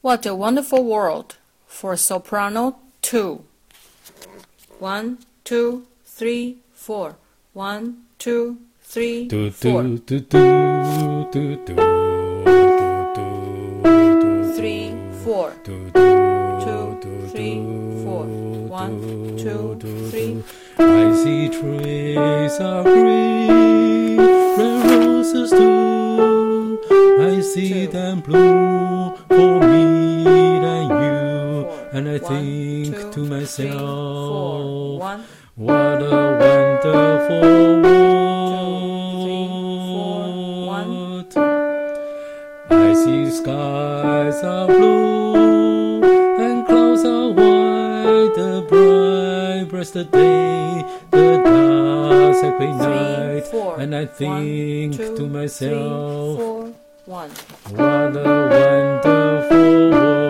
What a Wonderful World for Soprano 2. 1, 2, 3, 4. 1, 2, 3, 4. 3, 4. 2, 3, 4. 1, 2, 3. I see trees of green, red roses too. I see them bloom for me and you, and I think to myself, what a wonderful world. I see skies are blue and clouds are white, the bright breasted day, the dark sacred night, and I think to myself, what a wonderful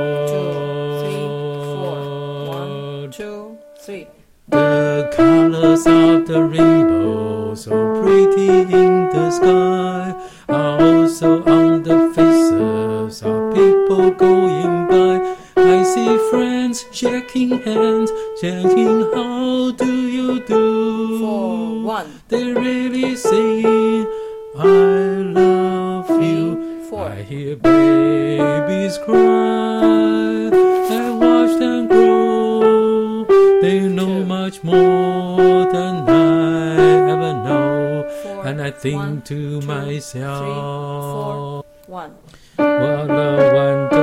world. 2, 3. The colors of the rainbow, so pretty in the sky, are also on the faces of people going by. I see friends shaking hands, chanting, how do you do? 4, 1. They really saying, I love you. 4. I hear babies cry, I watch them grow. They know much more than I ever know, 4, and I think 1, to 2, myself, 3, 4, 1. what a wonderful